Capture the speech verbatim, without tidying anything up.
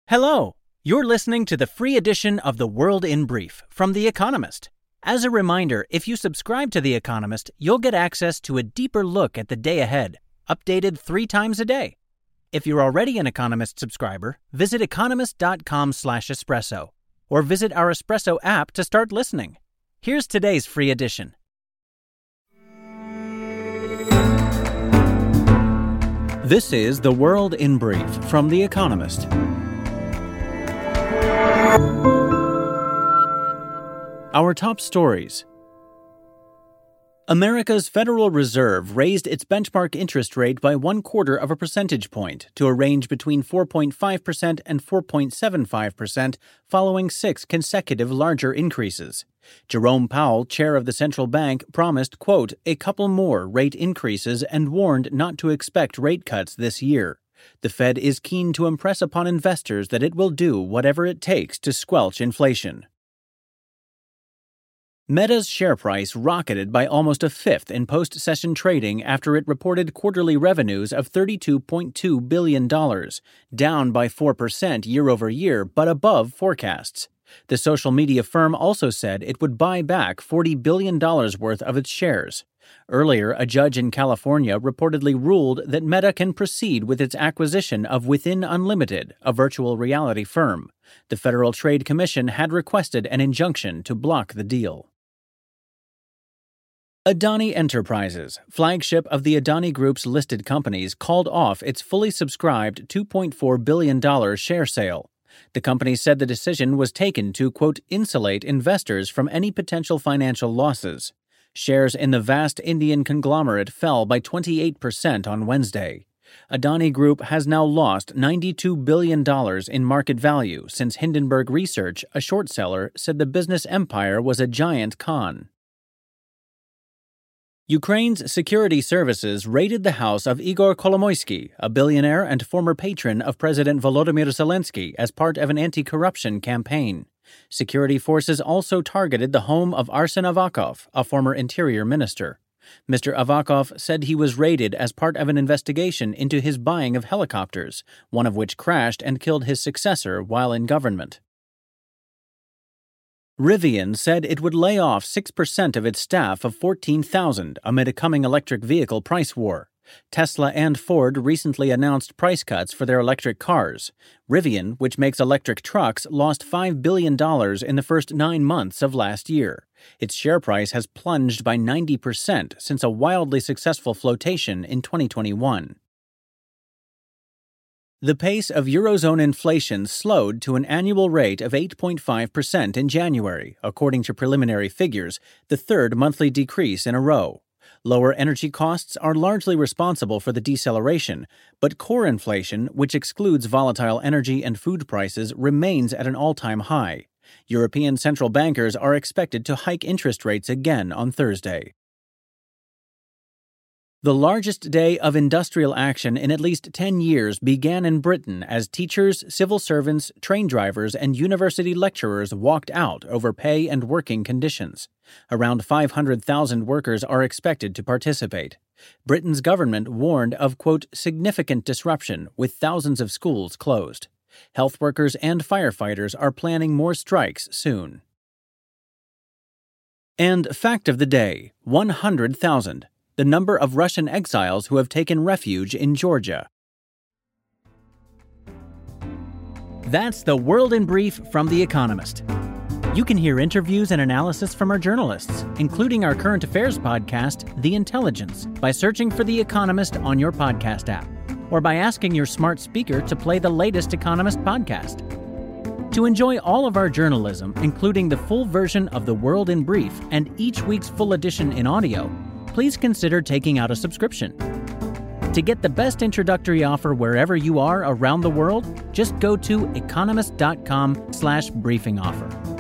Hello, you're listening to the free edition of The World in Brief from The Economist. As a reminder, if you subscribe to The Economist, you'll get access to a deeper look at the day ahead, updated three times a day. If you're already an Economist subscriber, visit economist.com slash espresso, or visit our Espresso app to start listening. Here's today's free edition. This is The World in Brief from The Economist. Our top stories. America's Federal Reserve raised its benchmark interest rate by one quarter of a percentage point to a range between four point five percent and four point seven five percent following six consecutive larger increases. Jerome Powell, chair of the central bank, promised, quote, a couple more rate increases and warned not to expect rate cuts this year. The Fed is keen to impress upon investors that it will do whatever it takes to squelch inflation. Meta's share price rocketed by almost a fifth in post-session trading after it reported quarterly revenues of thirty-two point two billion dollars, down by four percent year over year, but above forecasts. The social media firm also said it would buy back forty billion dollars worth of its shares. Earlier, a judge in California reportedly ruled that Meta can proceed with its acquisition of Within Unlimited, a virtual reality firm. The Federal Trade Commission had requested an injunction to block the deal. Adani Enterprises, flagship of the Adani Group's listed companies, called off its fully subscribed two point four billion dollars share sale. The company said the decision was taken to, quote, insulate investors from any potential financial losses. Shares in the vast Indian conglomerate fell by twenty-eight percent on Wednesday. Adani Group has now lost ninety-two billion dollars in market value since Hindenburg Research, a short seller, said the business empire was a giant con. Ukraine's security services raided the house of Igor Kolomoisky, a billionaire and former patron of President Volodymyr Zelensky, as part of an anti-corruption campaign. Security forces also targeted the home of Arsen Avakov, a former interior minister. Mister Avakov said he was raided as part of an investigation into his buying of helicopters, one of which crashed and killed his successor while in government. Rivian said it would lay off six percent of its staff of fourteen thousand amid a coming electric vehicle price war. Tesla and Ford recently announced price cuts for their electric cars. Rivian, which makes electric trucks, lost five billion dollars in the first nine months of last year. Its share price has plunged by ninety percent since a wildly successful flotation in twenty twenty-one. The pace of Eurozone inflation slowed to an annual rate of eight point five percent in January, according to preliminary figures, the third monthly decrease in a row. Lower energy costs are largely responsible for the deceleration, but core inflation, which excludes volatile energy and food prices, remains at an all-time high. European central bankers are expected to hike interest rates again on Thursday. The largest day of industrial action in at least ten years began in Britain as teachers, civil servants, train drivers, and university lecturers walked out over pay and working conditions. Around five hundred thousand workers are expected to participate. Britain's government warned of, quote, significant disruption, with thousands of schools closed. Health workers and firefighters are planning more strikes soon. And fact of the day, one hundred thousand. The number of Russian exiles who have taken refuge in Georgia. That's The World in Brief from The Economist. You can hear interviews and analysis from our journalists, including our current affairs podcast, The Intelligence, by searching for The Economist on your podcast app, or by asking your smart speaker to play the latest Economist podcast. To enjoy all of our journalism, including the full version of The World in Brief and each week's full edition in audio, please consider taking out a subscription. To get the best introductory offer wherever you are around the world, just go to economist.com slash briefing offer.